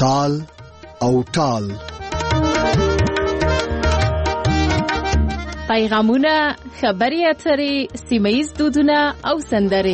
تال او ټال. پیغامونه، خبري اترې، سیمه‌ییز دودونه او سندرې.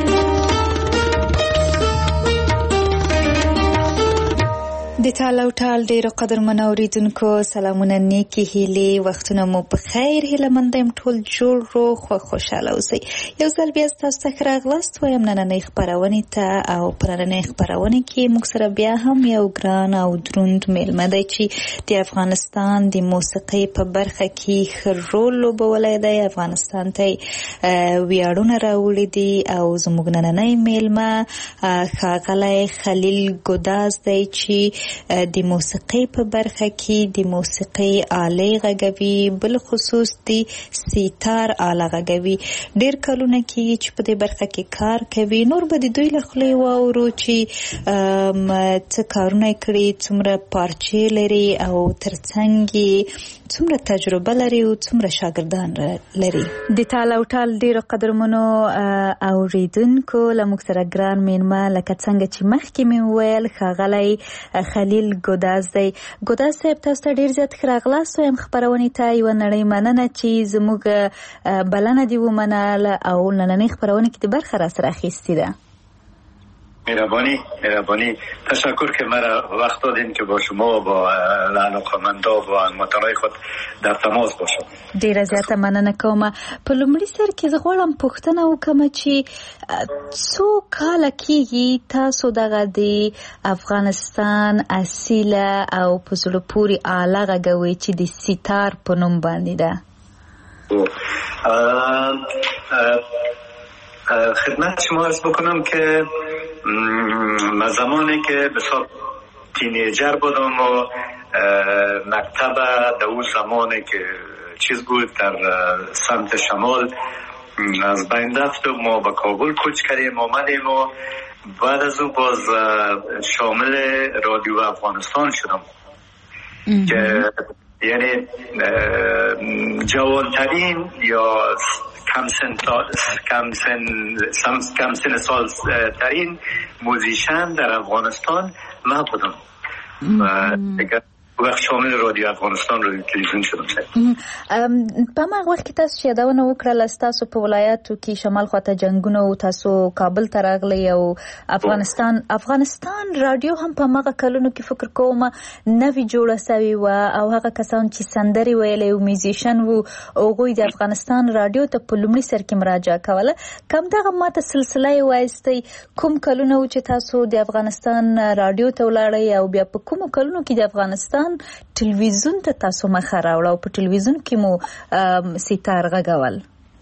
د ټال او ټال ډیرو قدرمنو اوریدونکو سلامونه، نیکی هیلې، وختونه مو په خیر. هیله مند یم ټول جوړ روغ او خوشاله اوسئ. یو ځل بیا تاسو ته راغلاست وایم نننۍ خبرونه ته، او په نننۍ خبرونه کې موږ سره بیا هم یو ګران او دروند میلمه دی چې د افغانستان د موسیقۍ په برخه کې ښه رول لوبولی دی. افغانستان ته ویاړونه راوړي دي او زموږ نننۍ میلمه ښاغلی خلیل ګوداز دی چې د موسیقۍ په برخه کې د موسیقۍ آلې غږوي، بل خصوص د سیتار آله غږوي. ډیر کلونه کېږي چې په دې برخه کې کار کوي. نور به د دوی له خولې واورو چې څه کارونه کړي، څومره پارچې لري او ترڅنګ څومره تجربه لري او څومره شاګردان لري. د ټال او ټال ډیرو قدرمنو اوریدونکو له موږ سره ګران میلمه لکه څنګه چې مخکې مې وویل ښاغلی خلیل ګوداز دی. ګوداز صاحب تاسو ته ډیر زیات ښه راغلاست وایم خپرونې ته. یوه نړۍ مننه چې زموږ بلنه دې ومنله او نننۍ خپرونه کې د برخه راسره اخیستې ده. مهربانی تشکر که مرا وقت دادین که با شما و با علاقه‌مندا و هموطنای خود در تماس باشم. ډیره زیاته مننه کوم. په لومړي سر کې زه غواړم پوښتنه وکړم چې څو کاله کېږي تاسو دغه د افغانستان اصیله او په زړه پورې آله غږوئ چې د سیتار په نوم باندې ده؟ خدمت شما عرض بکنم که من زمانی که بسیار تینیجر بودم و مکتب در اون زمانی که چیز بود در سمت شمال از بین رفت و ما به کابل کوچ کردیم آمدیم و بعد از اون باز شامل رادیو افغانستان شدم که یعنی جوانترین یا کم سن سال ترین موزیشن در افغانستان من بودم و وقت شامل رادیو افغانستان رادیو تلویزیون شدم. په هغه وخت کې تاسو چې یادونه وکړله تاسو په ولایاتو کې شمال خواته جنگونه او تاسو کابل ته راغلی او افغانستان رادیو هم په هغه کلونو کې فکر کوم نوې جوړه سوې وه او هغه کسان چې سندرې ویلې او میوزیشن وو هغوی د افغانستان رادیو ته په لومړي سر کې مراجعه کوله. کوم دغه ماته سلسله یې وایستئ کوم کلونه و چې تاسو د افغانستان رادیو ته ولاړئ او بیا په کومو کلونو کې د افغانستان ټلویزیون ته تاسو مخه راوړه او په ټلویزیون کې مو سیتار غږول؟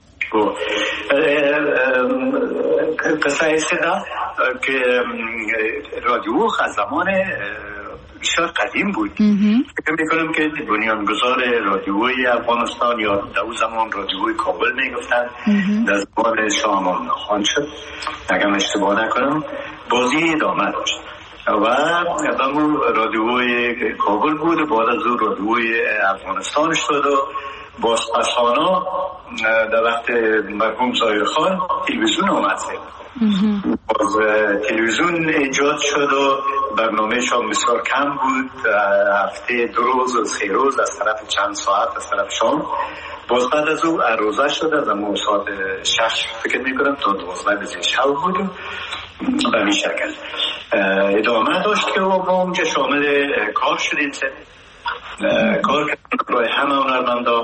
قصه ایسته ده که رادیو از زمان بسیار قدیم بود. فکر میکنم که بنیانگذار رادیوی افغانستان یا در اون زمان رادیوی کابل میگفتن در زمان شاه امان خان شد اگر اشتباه نکنم، بازی ادامه داشت و همون رادیوی کابل بود و بعد از اون رادیوی افغانستان شد و بازپسانا در وقت مرحوم ظاهر خان تلویزیون آمد. باز تلویزیون ایجاد شد و برنامه‌ش هم بسیار کم بود، هفته 2 روز و 3 روز از طرف چند ساعت از طرف شام. باز بعد از اون روزه شد از همون ساعت 6 فکر میکنم تا 12 بجه شب بود و به این شکل ادامه داشت که ما اونجا شامل کار شدیم. کار کردیم برای همه هنرمندا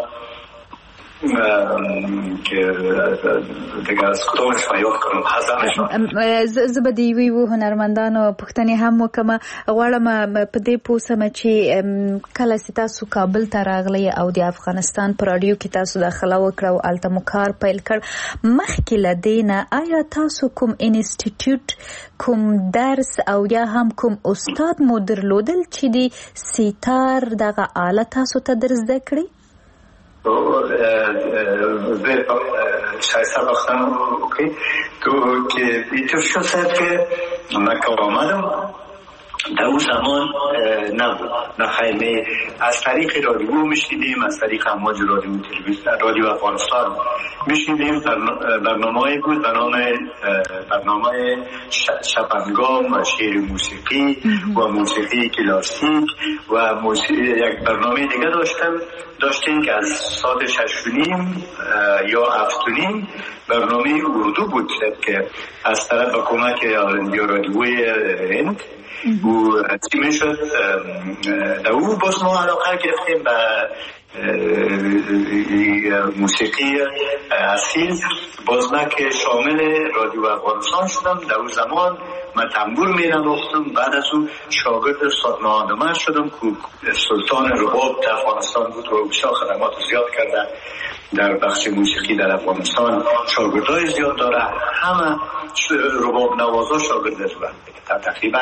که دیگه از کدامش ما یاد کنم حضرمشان. زه به د یوې هنرمندانو پوښتنې هم وکړم. غواړم په دې پوه سم چې کله چې تاسو کابل ته راغلی او د افغانستان په راډیو کې تاسو داخله وکړه او هلته مو کار پیل کړ، مخکې له دې نه آیا تاسو کوم انسټیټیوټ، کوم درس او یا هم کوم استاد مو درلودل چې د سیتار دغه آله تاسو ته در زده کړي؟ شایسته باختم تو که اینطور شد که من که آمدم در اون زمان نبود. نه از طریق رادیو میشنیدیم، از طریق امواج رادیو تلویزیون رادیو افغانستان میشنیدیم. برنامه‌ای بود به نام برنامه شبانگام و شعر موسیقی و موسیقی کلاسیک و یک برنامه دیگه داشتیم که از ساعت 6:30 یا 7:30 برنامه اردو بود که از طرف حکومت رادیوی هند و چی شد. در او باز ما علاقه گرفتیم به موسیقی اصیل. باز من که شامل رادیو افغانستان شدم، در اون زمان من تنبور می نواختم. بعد از اون شاگرد استاد نهادمر شدم که سلطان رباب در افغانستان بود و بسیار خدمات زیاد کرده در بخش موسیقی در افغانستان. شاگردای زیاد داره، همه رباب نوازا شاگرد دارن، تقریبا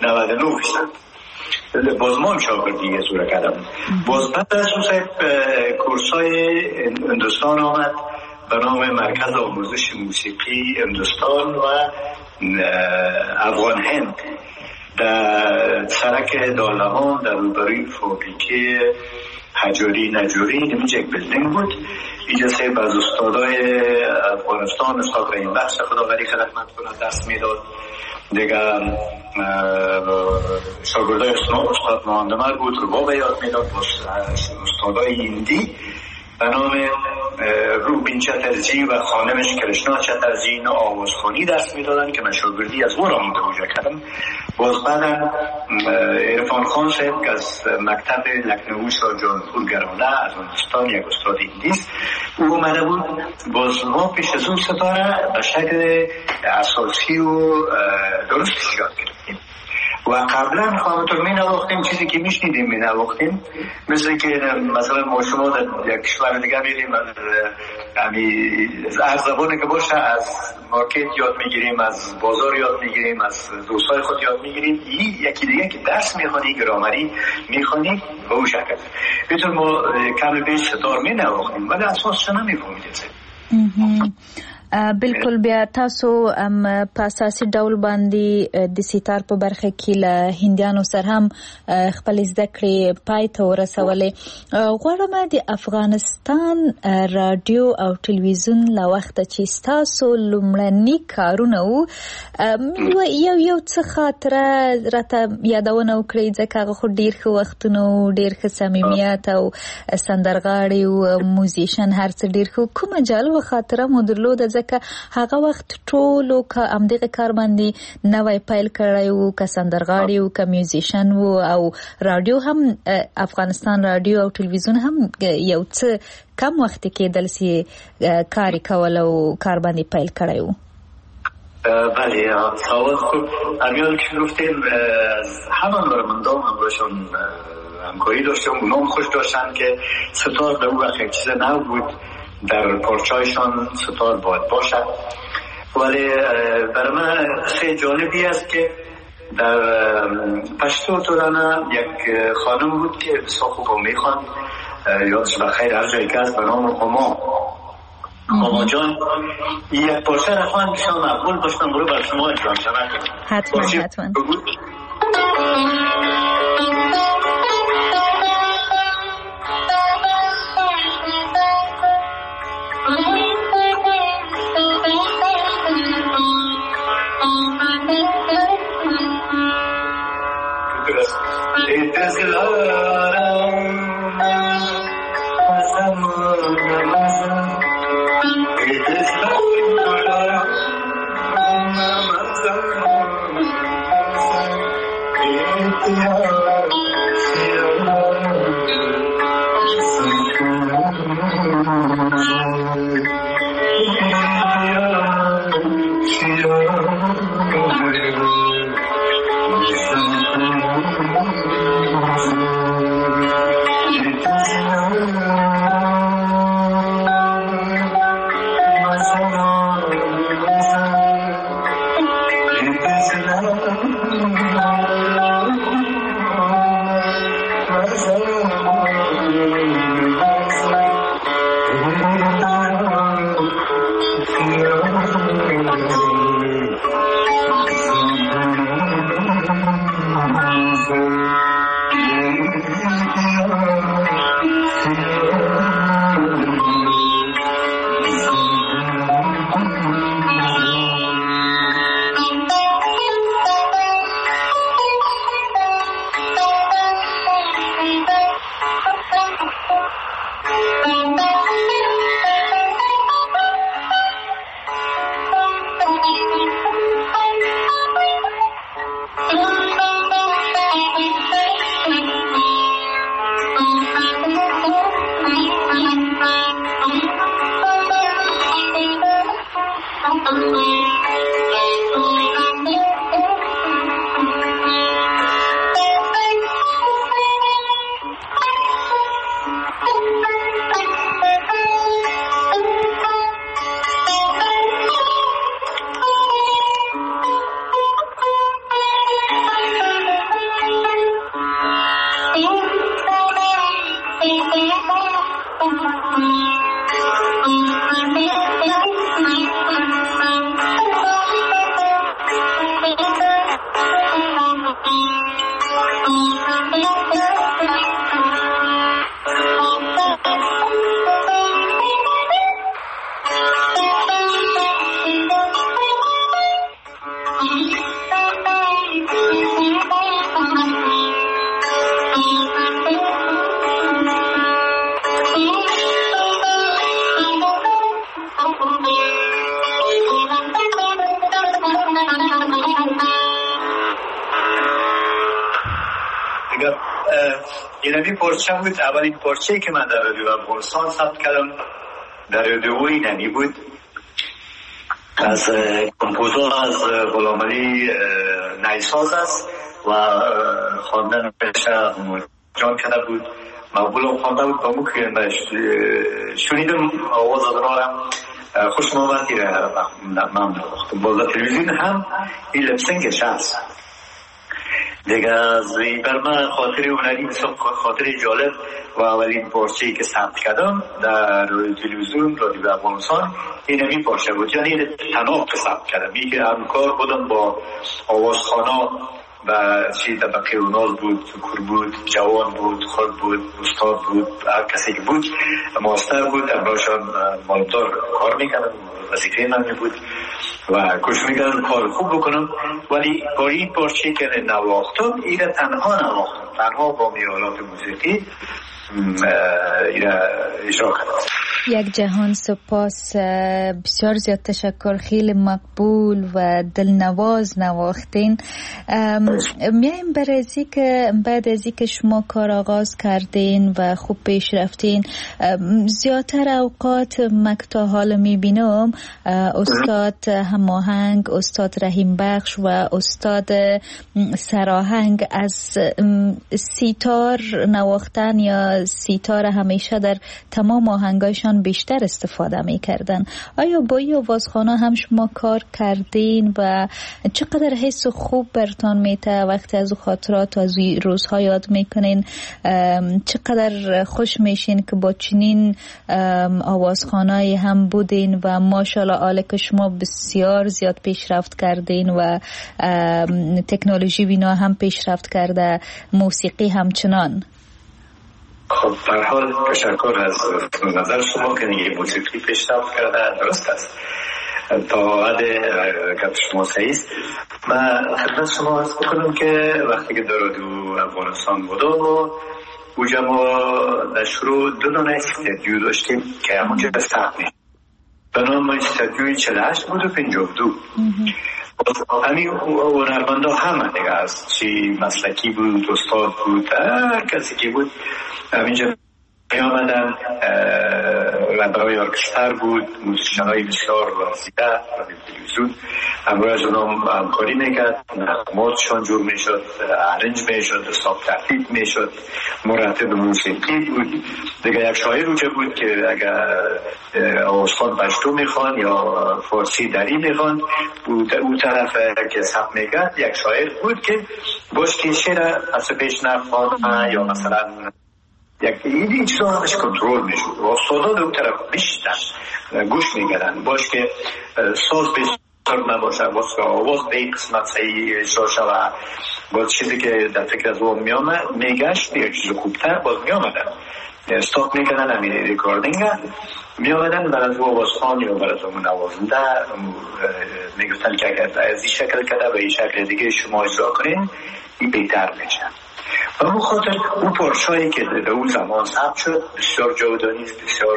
99%. باز ما هم شاگردی زوره کردم. باز بعد از اون کورسای هندوستان آمد به نام مرکز آموزش موسیقی هندوستان و افغان هند در سرک دالهان در روبروی فابریکه حجاری نجاری. اینجا یک بلدنگ بود. اینجا سه از استادای افغانستان، استاد رحیم بخش خدا غریق رحمت کنه دست میداد، دیگه شاگردای استاد مهندمر بود رباب یاد میداد، استادای هندی به نام روبین چترجی و خانمش کرشنا چترجی اینا آوازخوانی درس میدادن که من شاگردی از او را متوجه کردم. باز بعدم عرفان خان صاحب که از مکتب لکنهو شاه جانپور گرانه از هندوستان یک استاد هندیست، او اومده بود. باز ما پیش از اون ستاره به شکل اساسی و درستش یاد گرفتیم و قبلا خواهمتون می نواختیم چیزی که میشنیدیم می نواختیم، مثل که مثلا ما شما در یک کشور دیگه میریم هر زبانی که باشه از مارکت یاد میگیریم، از بازار یاد میگیریم، از دوستای خود یاد میگیریم. یکی دیگه که درس میخوانی گرامری میخوانی به او شکل بیتون ما کم بیش ستار می نواختیم ولی اساسش نمیفهمیدیم. بالکل بیا تاسو په اساسي ډول باندې د سیتار په برخه کې له هندیانو سره هم خپل زده کړې پای ته ورسولې. غواړم د افغانستان رادیو او ټلویزیون له وخته چې تاسو لومړني کارونه وو یو څه خاطره راته یادونه وکړئ، ځکه هغه خو ډېر ښه وختونه، ډېر ښه صمیمیت او سندرغاړي او موزیشن هر څه ډېر ښه. کومه جالبه خاطره مو درلوده ځکه هغه وخت ټولو که همدغه کار باندې نوی پیل کړی وو، که سندرغاړي وو، که میوزیشن وو، او رادیو هم افغانستان رادیو او ټلویزیون هم یو څه کم وخت کېدل چې کار کول او کار باندې پیل کړی وو. بله سوال خوب. امیال که گفتیم همه نورمندان هم باشون همکاری داشتم، اونا هم خوش داشتن که ستار به اون وقت یک چیز نو بود، در پارچایشان ستار باید باشد. ولی برای من خیلی جالبی است که در پشتو تورانه یک خانم بود که بسیار خوب میخوان، یادش بخیر هر جایی که از به نام خما جان یک پارچه رخوان بسیار مقبول داشتم، برو بر شما اجرام شود. حتما اینمی پرچه بود. اولین پرچه که من در رادیو افغانستان ثبت کردم در رادیو اینمی بود، از کمپوزور از غلامعلی نیساز است و خواندن بشه جان کرده بود، مقبول خوانده بود. با مو که شنیدم آواز دارم خوش آمدی را ممنون وقت باز تلویزیون هم این لپسنگش هست دیگه. از بر من خاطر هنری بسیار خاطر جالب و اولین پارچه‌ای که ثبت کردم در تلویزیون رادیو افغانستان این پارچه بود، یعنی تنها ثبت کردم. این که همکار بودم با آوازخوانا و چی طبقه اونال بود، کور بود، جوان بود، خود بود، استاد بود، هر کسی که بود، ماستر بود، امراشان مالدار کار میکردم، وظیفه من بود و کوشش میکردم کار خوب بکنم. ولی با این پارچه که نواختم این تنها نواختم، تنها با میالات موسیقی این اجرا کردم. یک جهان سپاس، بسیار زیاد تشکر، خیلی مقبول و دلنواز نواختین. میایم برای که بعد از اینکه شما کار آغاز کردین و خوب پیش رفتین، زیادتر اوقات مکتا حال میبینم استاد هماهنگ، استاد رحیم بخش و استاد سراهنگ از سیتار نواختن یا سیتار همیشه در تمام آهنگایشان بیشتر استفاده میکردن. آیا با این آوازخوانا هم شما کار کردین و چقدر حس خوب برتان میته وقتی از خاطرات و از روزها یاد میکنین؟ چقدر خوش میشین که با چنین آوازخوانایی هم بودین و ماشاءالله آله که شما بسیار زیاد پیشرفت کردین و تکنولوژی بینا هم پیشرفت کرده، موسیقی همچنان. خب در حال تشکر از نظر شما که دیگه موسیقی پیشرفت کرده، درست است. تا حد گفت شما صحیح است. من خدمت شما عرض بکنم که وقتی که در رادیو افغانستان بودم اونجا ما در شروع دو دانه استودیو داشتیم که همونجا ثبت میشه. به نام استودیوی 48 بود و 52. همین هنرمندا همه دیگه است، چی مسلکی بود، استاد بود، هر کسی که بود همینجا می آمدن. ربرهای ارکستر بود، موسیقی‌های بسیار واسطه و تلویزیون همراه از اونام همکاری میکرد، نغماتشان جور میشد، ارنج میشد، حساب ترتیب میشد، مرتب موسیقی بود دیگه. یک شاعر اونجا بود که اگر آوازخوان پشتو میخوان یا فارسی دری میخوان، اون طرف که ثبت میکرد یک شاعر بود که باش که شعر از پیش نخوان یا مثلا یک این چیزا همش کنترل میشد و استادان اون طرف بیشتر گوش میگردن باش که ساز بسیار نباشه، باز که آواز به این قسمت صحیح اجرا شود، باز چیزی که در فکر از اون میگشت یک چیز خوبتر باز میامدن استاپ میکردن، همین ریکاردینگ میامدن بر از آوازخوان یا بر از اون نوازنده میگفتن که اگر از این شکل کده و این شکل دیگه شما اجرا کنین این بهتر میشه. و اون خاطر اون پارچه‌ای که در اون زمان ثبت شد بسیار جاودانی است، بسیار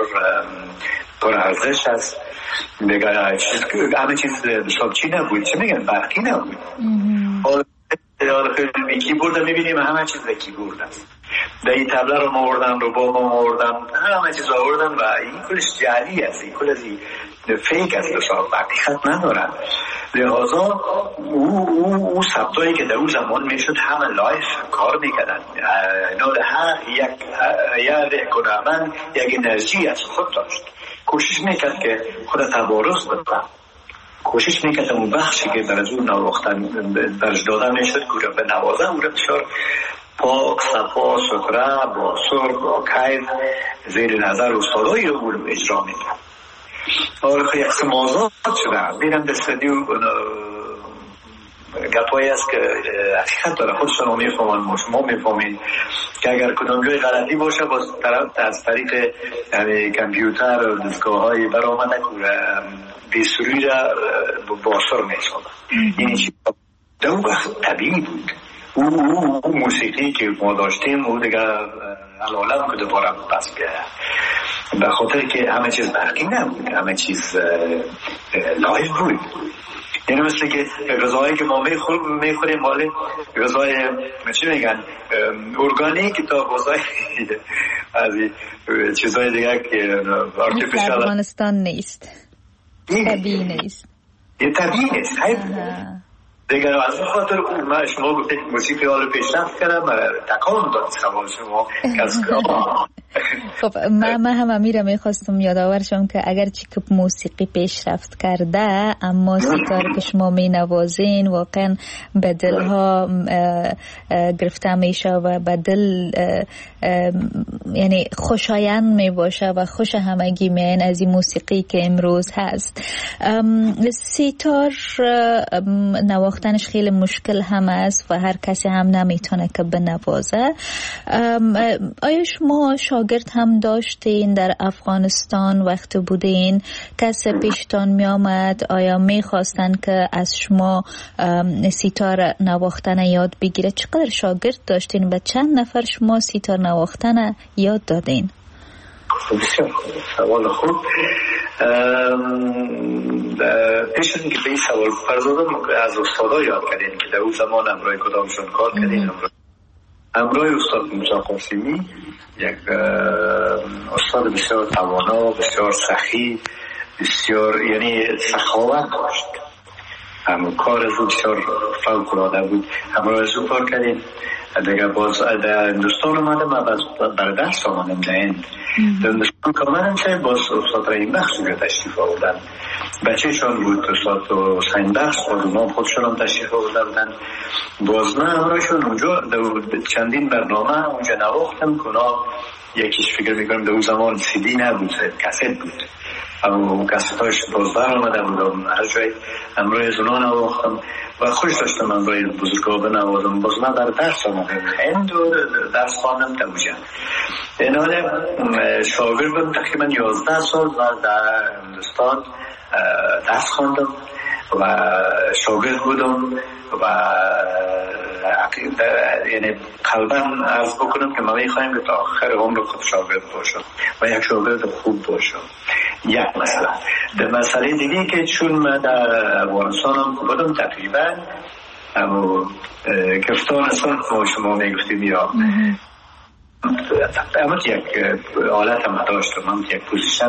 پرارزش است دیگه. همه چیز حسابچی نبود، چه میگن برقی نبود. حالا خیلی کیبورد میبینیم همه چیز به کیبورد است. در این تبله رو آوردن، رباب رو آوردن، همه چیز آوردن و این کلش جعلی است، این کل از این فیک است، حساب حقیقت ندارن. لحاظا او ثبتایی که در اون زمان میشد همه لایف کار میکردن. هر یک هنرمند یک انرژی از خود داشت، کوشش میکرد که خود تبارز بده، کوشش میکرد اون بخشی که در از اون نواختن درش دادن میشد که به نوازه او را بسیار پاک، صفا، سکره، با سر، با کیف زیر نظر استادای او رو اجرا میکرد. یک قسم آزاد شدن میرن به استودیو گپایی است که حقیقت داره، خودشون رو میفهمن، شما میفهمین که اگر کدام جای غلطی باشه باز طرف از طریق کامپیوتر و دستگاه‌های برآمده بیسوری را باسر می‌سازن. این چیز در اون وقت طبیعی بود. او موسیقی که ما داشتیم او دیگه العالم که دوباره پس بیاید، به خاطر که همه چیز برقی نبود، همه چیز لایو بود. یعنی مثل که غذاهایی که ما میخوریم مالی غذای چی میگن ارگانیک تا غذای از چیزهای دیگه که آرتیفیشال افغانستان نیست، طبیعی نیست، یه طبیعی نیست دیگر. از این خاطر من شما گفتید موسیقی حال پیشرفت کردم تکان داد سوال شما. خب من هم امیره میخواستم یادآور شم که اگرچه که موسیقی پیشرفت کرده اما ستاره که شما می نوازین واقعا به دلها گرفته میشه و به دل یعنی خوشایند می باشه و خوش همگی میین از این موسیقی که امروز هست. ستار نواختنش خیلی مشکل هم است و هر کسی هم نمیتونه که بنوازه. آیا شما شاگرد هم داشتین در افغانستان وقت بودین؟ کسی پیشتان می آمد؟ آیا می خواستن که از شما سیتار نواختن یاد بگیره؟ چقدر شاگرد داشتین و چند نفر شما سیتار نواختن یاد دادین؟ بسیار سوال خوب. پیش از اینکه به این سوال پردازم از استادا یاد کردین که در اون زمان همراه کدامشون کار کردین؟ همراه استاد موسی قاسمی، یک استاد بسیار توانا، بسیار سخی، بسیار یعنی سخاوت داشت. کار از او بسیار فوق‌العاده بود. همراه از او کار کردیم. دیگه باز در هندوستان آمدم و برای درس آمدم در هند. در هندوستان که آمدم چه باز استاد رحیم بخش رو تشریف آوردن. بچه شان بود استاد حسین بخش، خودم خودشون هم تشریف آوردن. باز من همراهشون اونجا چندین برنامه اونجا نواختم که یکیش فکر میکنم در اون زمان CD نبود، کست بود. اما کست هاش باز برآمده بودم، هر جای همراه از اونا نواختم و خوش داشتم همراه بزرگا بنوازم. باز من در درس آمدم هند و درس خواندم در اونجا. این حال شاگرد بودم تقریبا 11 سال و در هندوستان درس خواندم و شاگرد بودم و یعنی قلباً عرض بکنم که ما میخوایم که تا آخر عمر خود شاگرد باشم و یک شاگرد خوب باشم. یک مسئله. در مسئله دیگه که چون من در افغانستان هم بودم تقریبا اما گفتان اصلا شما میگفتیم یا اما یک حالت هم داشتم، هم یک پوزیشن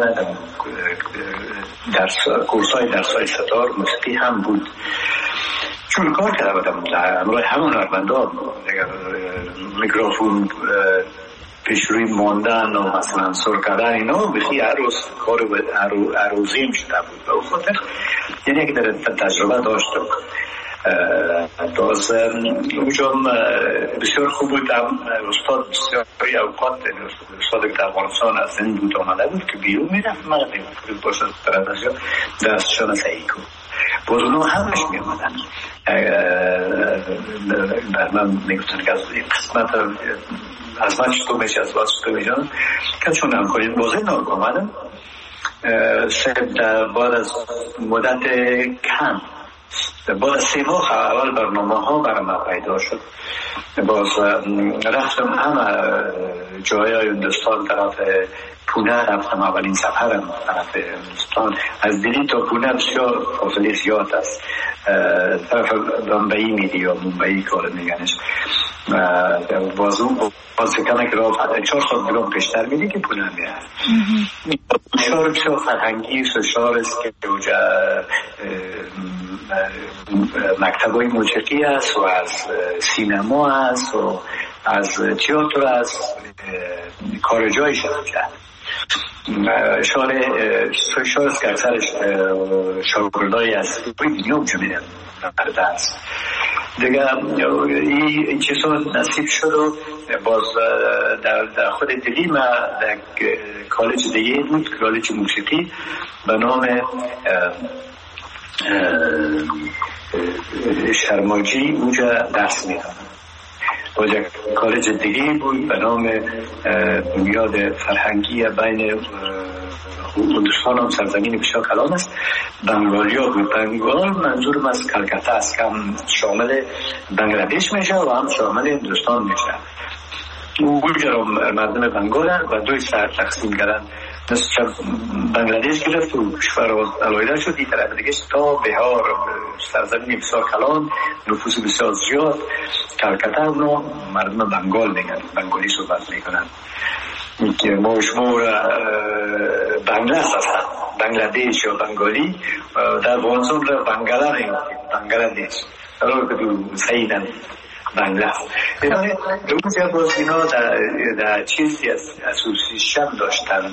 در کورسای درسای ستار موسیقی هم بود. چون کار کرده بودم همراه همون هنرمندان، میکروفون پیش روی ماندن و مثلا سر کردن اینا بخی عروض کار عروضیم شده بود. و خاطر یعنی که در تجربه داشتم. باز اونجا بسیار خوب بود. استاد بسیاری اوقات استاد که در افغانستان از هند بود آمده بود که بیرون میرفت من نمی‌خواستم باشد درستشان صحیح کن. باز اونا همش می آمدن بر من میگفتن که از این قسمت از من چطور میشه از باز چطور میشه که چون هم کنید بازه نار آمدم. بعد از مدت کم بعد 3 ماه اول برنامه ها برای من پیدا شد. باز رفتم همه جای هندوستان، طرف پونه رفتم. اولین سفرم طرف هندوستان از دلی تا پونه بسیار فاصله زیاد است. طرف بمبئی میدی یا ممبئی کار میگنش. باز اون کنه که راه 4 ساعت دیگه پیشتر میدی که پونه میاد. شهر بسیار فرهنگی است، شهر است که اونجا مکتبای موسیقی است و از سینما است و از تئاتر است، کار جایش اونجا. شهر است که اکثر شاگردای از دنیا اونجا میرن برده است دیگه. این چیزا نصیب شد و باز در خود دلی من در کالج دیگه بود، کالج موسیقی به نام شرماجی اونجا درس میدادم. باز یک کالج دیگه بود به نام بنیاد فرهنگی بین هندوستان هم سرزمین بسیار کلان است، بنگالیا بود. بنگال منظورم از کلکتا است که هم شامل بنگلادش میشه و هم شامل هندوستان میشه. اونجا رو مردم بنگال و دوی سر تقسیم کردن، مثل بنگلادش گرفت و کشور علایده شد. این طرف دیگه تا بهار سرزمین بسیار کلان، نفوس بسیار زیاد، کلکتا رو مردم بنگال میگن، بنگالی صحبت میکنن که ما شما بنگلادش یا بنگالی در افغانستان را بنگلادش قرار که دو سعیدن بنگلاد. اونجا باز اینا در چیزی از اسوسیشن داشتن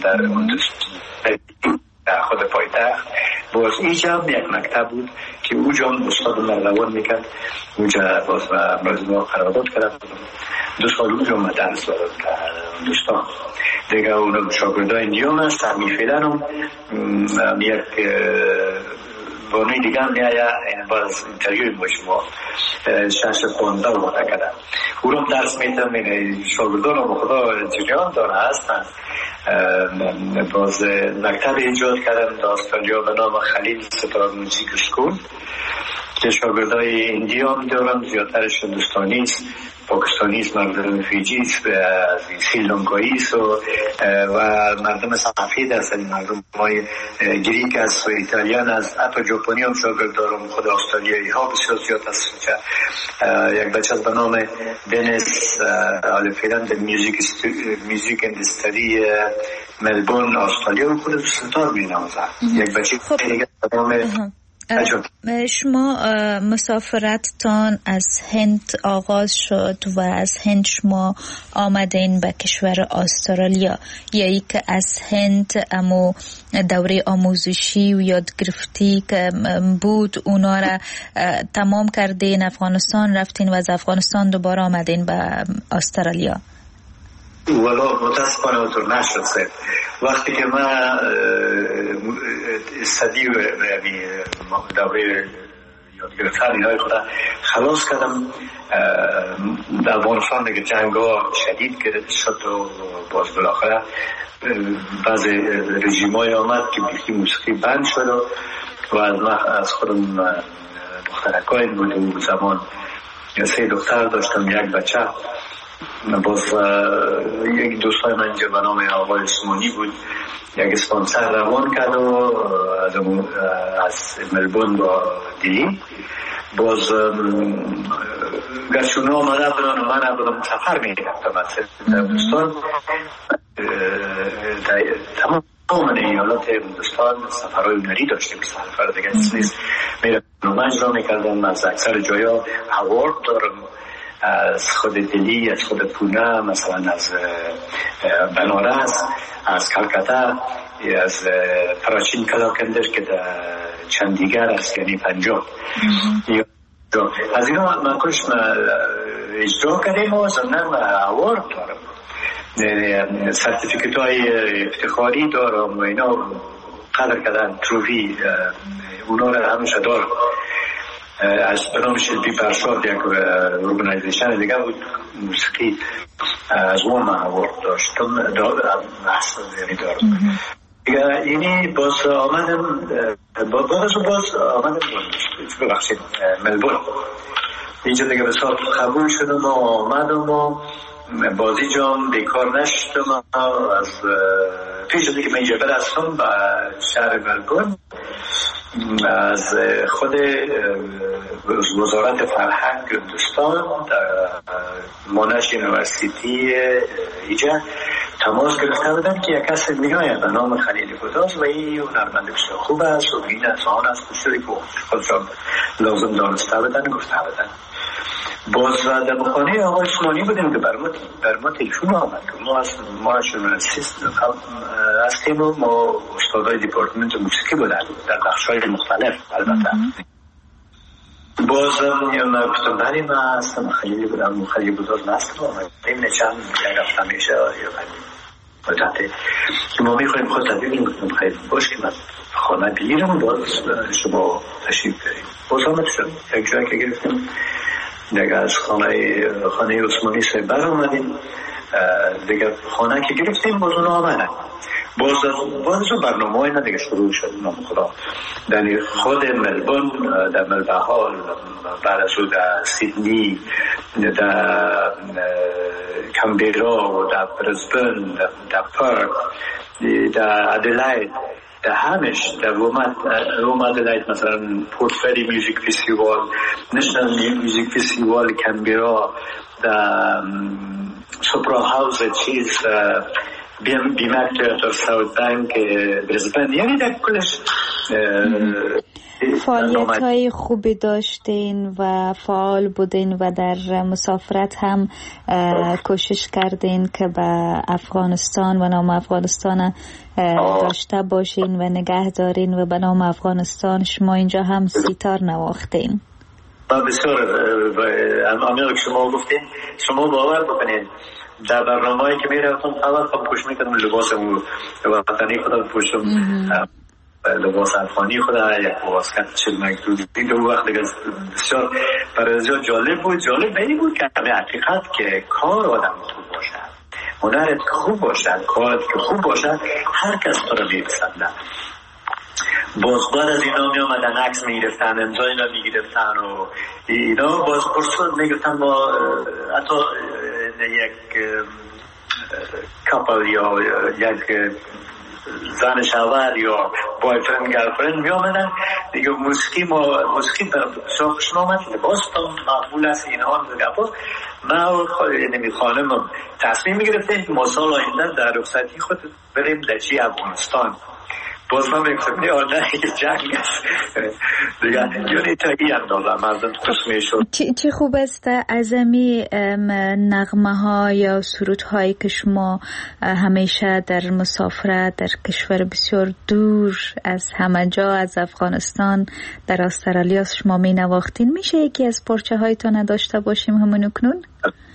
در خود پایتخت. باز اینجا هم یک مکتب بود که اونجا هم استاد مردوان میکرد، اونجا باز و مردم قرارداد کرد. 2 سال اونجا هم درس دارد دوستان دیگه. اونم شاگردای اندیان هست همی فیلن هم یک بانوی دیگه هم میایه باز انتریوی با شما 6-15 وقت کردن اونم درس میتم. شاگردان هم خدا جریان داره هستن. باز مکتب ایجاد کردن داستانجا به نام خلیل ستار موزیک اسکول که شاگردای اندیا هم دارم، زیادترش هندوستانی است، پاکستانی است، مردم فیجی است، سریلانکایی است و مردم سفید است، مردم های گریک است و ایتالیان است، حتی ژاپنی هم شاگرد دارم. خود استرالیایی ها بسیار زیاد است. یک بچه به نام دنیس آلفیلند میوزیک اندستری ملبورن استرالیا و خود ستار می‌نوازد. یک بچه دیگه به نام شما مسافرتتان از هند آغاز شد و از هند شما آمدین به کشور استرالیا، یعنی که از هند امو دوره آموزشی و یادگرفتی که بود اونا را تمام کردین، افغانستان رفتین و از افغانستان دوباره آمدین به استرالیا. ولی متاسفانه اونطور نشد. وقتی که من استادی و دوره یاد گرفتن اینهای خودم خلاص کردم، در افغانستان دیگه جنگ ها شدید شد و باز بالاخره بعض رژیم های آمد که بیخی موسیقی بند شد و از خودم دخترکای بود. اون زمان 3 دختر داشتم، یک بچه. باز یک دوستای من اینجا به نام آقای عثمانی بود، یک اسپانسر روان کرد و از ملبورن با دلی. باز گرچه اونا آمده بودن و من بودم سفر میرفتم از هندوستان. تمام ایالات هندوستان سفرهای هنری داشتیم، سفر دیگه نیست. میرفتم و من اجرا میکردم از اکثر جایا. اوارد دارم از خود دلی، از خود پونه، مثلا از بنارس، از کلکتا، از پراچین کلاکندر که در چندیگر است، یعنی پنجاب. از اینا من کلش اجرا کردیم و زمنان اوارد دارم، سرتیفیکت های افتخاری دارم و اینا قدر کردن تروفی اونا را همیشه دارم. از برنامه شلپی پرشاد یک ارگانایزیشن دیگه بود موسیقی، از اون من آورد داشتم یعنی دارم. یعنی باز آمدم ببخشید ملبورن اینجا دیگه بسیار قبول شدم و آمدم و بازی جام بیکار نشدم. از پیش دیگه من اینجا برستم به شهر ملبورن، از خود وزارت فرهنگ هندوستان در موناش یونیورسیتی اینجا تماس گرفته بودن که یک کس میآید به نام خلیل گداز و این هنرمند بسیار خوب است و این انسان است بسیاری که خود را لازم دانسته بودن گفته بودن. باز در مخانه آقای عثمانی بودیم که بر ما تلفن آمد که ما ژورنالیست هستیم و ما استادای دیپارتمنت موسیقی بودن در بخش‌های مختلف. البته باز من گفتم بله من هستم خلیلی بودم، خلیلی بودم هستم این نشان یک هفته میشه یا مدته که ما میخوایم خود تبدیل گفتم خیلی باش که من خانه بگیرم باز شما تشریف بریم. باز آمد شد یک جایی که گرفتیم دیگه از خانه عثمانی سه بر آمدیم دیگه خانه که گرفتیم باز اون آمدن باز برنامه های دیگه شروع شد. نام خدا در خود ملبورن در ملبورن بعد از او در سیدنی در کامبرا در برزبن در پرت در ادلاید در همش در روم ادلاید مثلا پورت فری میوزیک فستیوال نشنال میوزیک فستیوال کامبرا در سوپرا هاوس چیز بیمک در ساوت بانک برزبن یعنی در کلش فعالیت های خوبی داشتین و فعال بودین و در مسافرت هم کوشش کردین که به افغانستان و نام افغانستان داشته باشین و نگه دارین و به نام افغانستان شما اینجا هم سیتار نواختین. بسیار امیر که شما گفتین شما باور بکنین در برنامه‌ای که میرفتم اول خب پوش میکردم لباس وطنی خودم پوشم لباس افغانی خدا یک لباس کت چلمک دودی دو وقت دیگه بسیار برای زیاد جالب بود. جالب این بود که به حقیقت که کار آدم خوب باشد هنرت که خوب باشد کارت که خوب باشد هر کس تو رو میپسنده. باز بعد از اینا می آمدن عکس میگرفتن امضا اینا میگرفتن و اینا باز پرسون میگفتن با حتی یک کپل یا یک زن شوهر یا بایفرند گرلفرند می آمدن دیگه موسیقی در شما آمد لباس مقبول است اینها گفت ما خانمم تصمیم میگرفتیم ما سال آینده در رخصتی خود بریم لچی افغانستان. باز من میگفتم نه جنگ است دیگه یعنی تا این اندازه مردم خوش میشد. چه خوب است از امی نغمه ها یا سرود هایی که شما همیشه در مسافرت در کشور بسیار دور از همه جا از افغانستان در استرالیا شما می نواختین. میشه یکی از پارچه هایتان داشته باشیم همون اکنون؟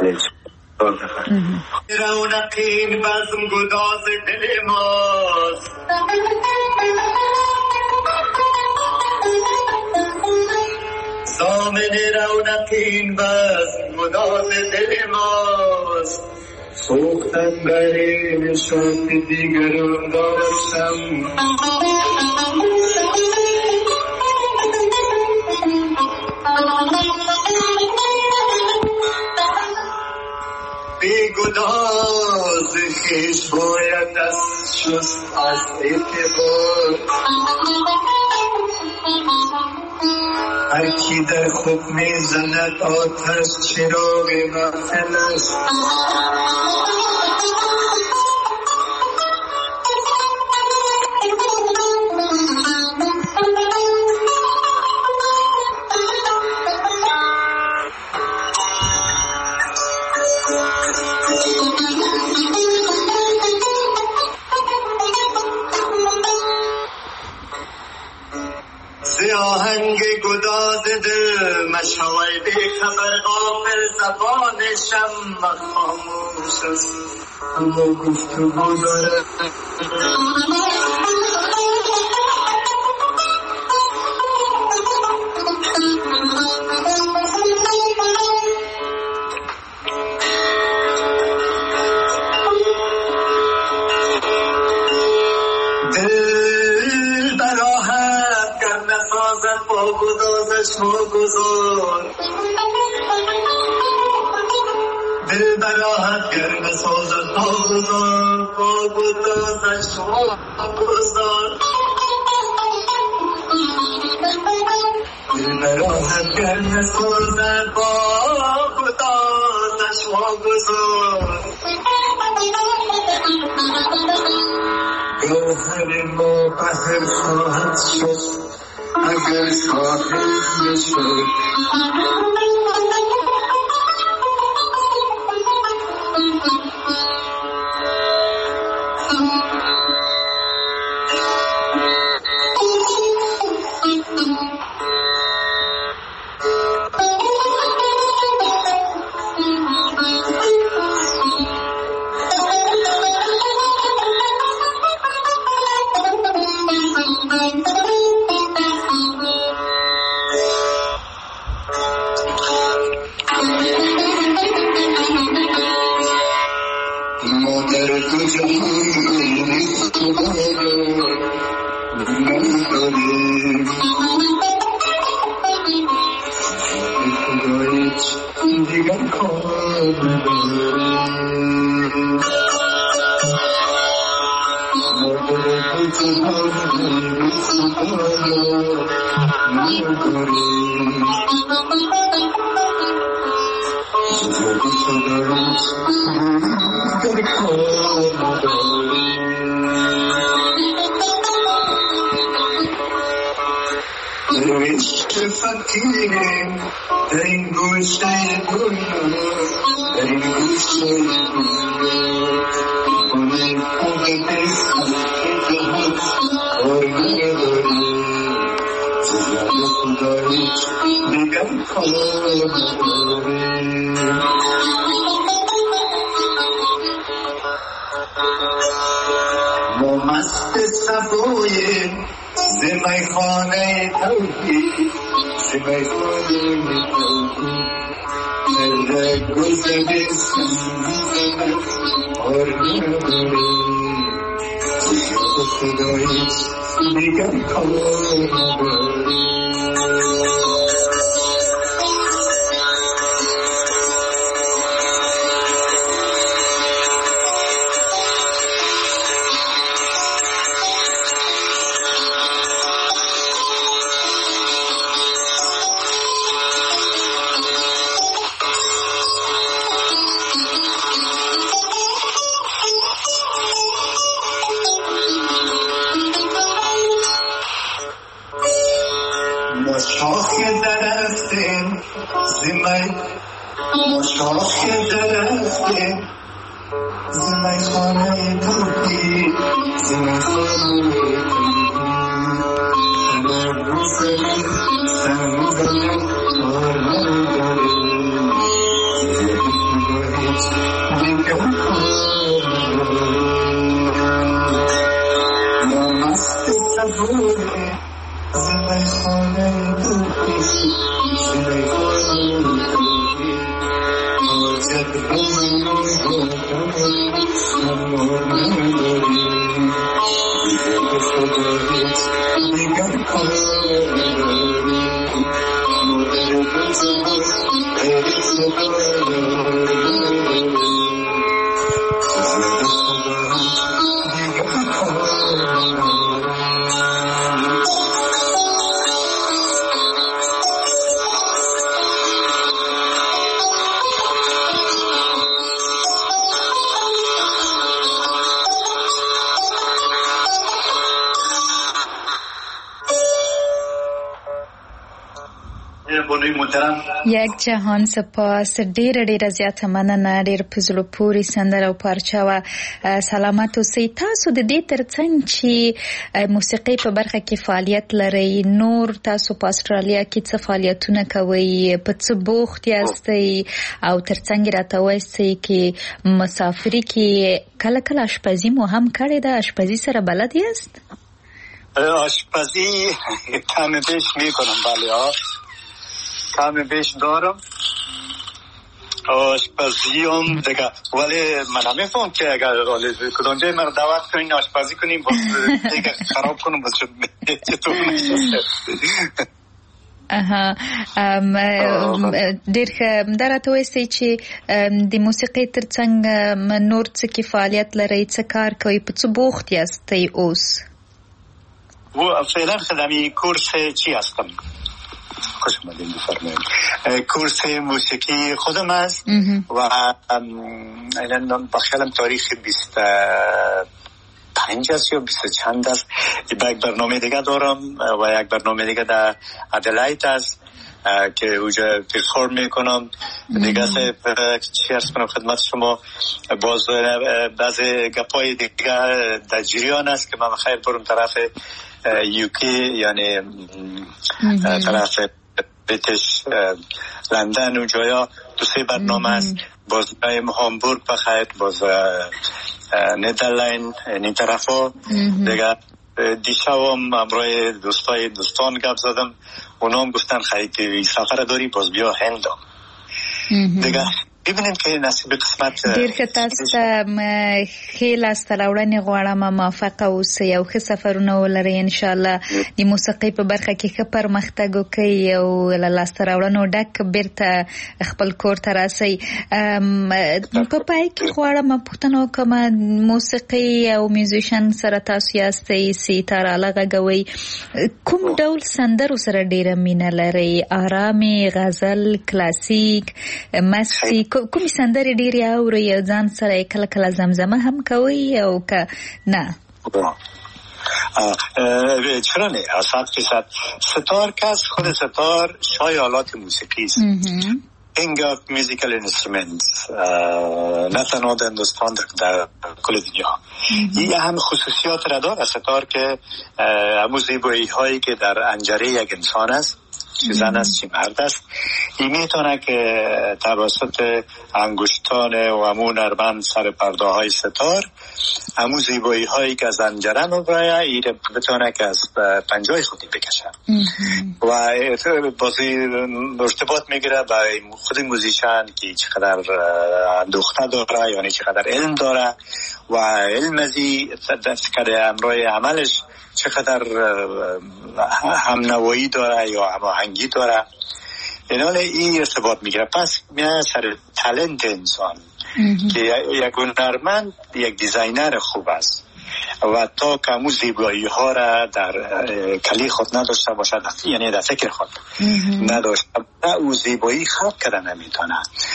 رونقین بزم گداز دل ماست زامن رونقین بزم گداز دل ماست سوختن برای نشان دیگران داشتم بی گداز خیش باید از شست از اعتبار هر کی در خود میزند آتش چراغ محفلش آهنگ گداز دل مشوی بی خبر غافل زبانشم خاموش است اما گفتگو داره دل براحت گرم سازد پاگذار پاگذارش پاگذار دل براحت گرم سازد پاگذارش پاگذار گوهر ما قهر خواهد شد اگر ساحل بشد مادر تو جهانی خدا نداریم خدایت دیگر کار نداریم مادر تو جهانی خدا نداریم عشق فقیریم در این گوشه دنیا در این گوشه دنیا کنیم خوب بسیم جهان کار نداریم جزد خدایت دیگر کار نداریم ما مست صفاییم ز میخانه توحید ز میخانه توحید در گذر سنگین کار نداریم جزد خدایت دیگر کار نداریم شاخ درختیم زمی خانه توحید زمی خانه توحید روزی سنگل کار نداریم دیگر کار نداریم ما مست صبوریم زمی خانه توحید زمی خانه توحید حاجت بمون سمار نداریم دیگر خدایت دیگر کار نداریم مادر بزرگ غیر صدا نداریم جزد خدایت دیگر کار نداریم یک جهان سپاس ډیر زیاته مننه ډیر په زړه پورې سندره او پارچه و سلامت اوسئ تاسو د دې ترڅنګ چې موسیقي په برخه کې فعالیت لرئ نور تاسو په استرالیا کې څه فعالیتونه کوئ په څه بوخت یاستئ او ترڅنګ راته وایئ چې مسافري کې کله کله آشپزي مو هم کړې ده آشپزي سره بلد یاست آشپزی کم بیش میکنم بله کم بیش دارم آشپزی هم دیگه ولی من نمیفهم که اگر کدام جای من دعوت کنین آشپزی کنیم دیگه خراب کنم بس چطور نشسته ډیر درته وایي چې د موسیقي ترڅنګ نور څه کې فعالیت لرئ څه کار کوئ په څه بوخت یاستئ اوس و فعلا خدمی کورس چی هستم خوش اومدین بفرمایید کورس موسیقی خودم است و الان بخیالم تاریخ 25 است یا 20 چند است یک برنامه دیگه دارم و یک برنامه دیگه در ادلاید است که اوجا پرفورم میکنم دیگه چی ارز کنم خدمت شما باز بعضی گپای دیگه در جریان است که من خیر برم طرف یوکی یعنی طرف بریتیش لندن و جایا 2-3 برنامه است باز برایم هامبورگ بخیر باز ندرلند این طرف ها دیگه دیشب هم امروی دوستان گپ زدم اونا هم گفتن خیلی سفر داری باز بیا هند دیگه ببینیم که نصیب قسمت ډیر ښه. تاسو ته ښې لاسته راوړنې غواړم، موفقه اوسئ او ښه سفرونه ولرئ. انشاءالله د موسیقۍ په برخه کې ښه پرمختګ وکړئ او له لاسته راوړنو ډک بیرته خپل کور ته راسئ. په پای کې غواړم پوښتنه وکړم، موسیقۍ او میوزیشن سره تاسو یاستئ، سیتار آله غږوئ، کوم ډول سندرو سره ډیره مینه لرئ؟ آرامي، غزل، کلاسیک، مستی؟ کومې سندرې ډېرې اورئ او ځان سره کله کله زمزمه هم کوئ او که نه؟ چرا نه؟ 100% ستار کس خود ستار شای آلات موسیقی است. King of musical instruments، نه تنها در هندوستان، در کل دنیا. این هم خصوصیات را داره ستار که همون زیبایی هایی که در انجره یک انسان است، چی زن است چی مرد است، این میتونه که توسط انگشتان و همون نرمن سر پرده های ستار همون زیبایی هایی که از انجره مبرایه این بتونه که از پنجای خودی بکشه و بازی ارتباط میگیره با خود موزیشن که چقدر اندوخته داره، یعنی چقدر علم داره و علم ازی فکر امرای عملش چقدر همنوایی داره یا هماهنگی داره، این ارتباط میگیره. پس میاد سر تالنت انسان که یک هنرمند یک دیزاینر خوب است و تا که همون زیبایی ها را در کلی خود نداشته باشد، یعنی در فکر خود نداشته او زیبایی خلق کرده نمیتونه.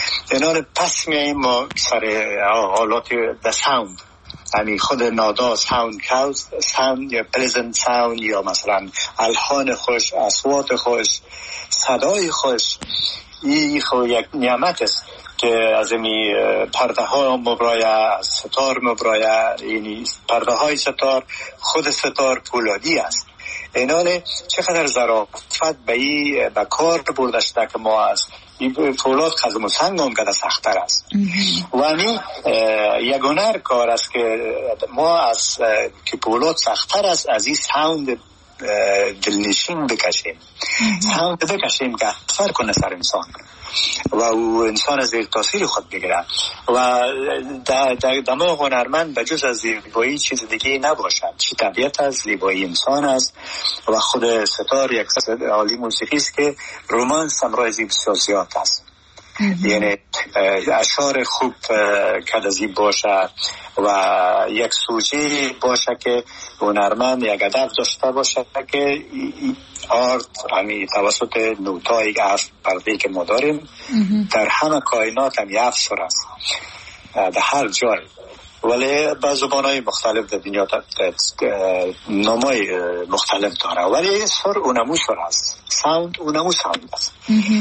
پس میاییم ما سر حالات در ساوند، یعنی خود نادا ساوند یا پلیزنت ساوند یا مثلا الحان خوش، اصوات خوش، صدای خوش، این خود یک نعمت است که از این پرده ها مبرایه، از ستار مبرایه. یعنی پرده های ستار خود ستار پولادی است. ایناله چقدر ظرافت به کار برده شده که ما از این فولاد خزم و سنگ هم کده سختر است و همین یک هنر کار است که ما از که فولاد سختر است از این ساوند دلنشین بکشیم، ساوند بکشیم که اثر کنه سر انسان و او انسان از زیر تاثیر خود بگیره و دماغ هنرمند به جز از زیبایی چیز دیگه نباشد. چی طبیعت از زیبایی انسان است و خود ستار یک عالی موسیقی است که رومانس همراه بسیار زیاد است. یعنی اشعار خوب کدازی باشه و یک سوژه باشه که هنرمند یک هدف داشته باشه که آرت همی توسط نوتای عرض پردهی که ما داریم در همه کائنات هم یک سر است، در هر جای، ولی با زبانهای مختلف در دنیا نامای مختلف داره، ولی سر اونمو سر است، ساوند اونمو ساوند است.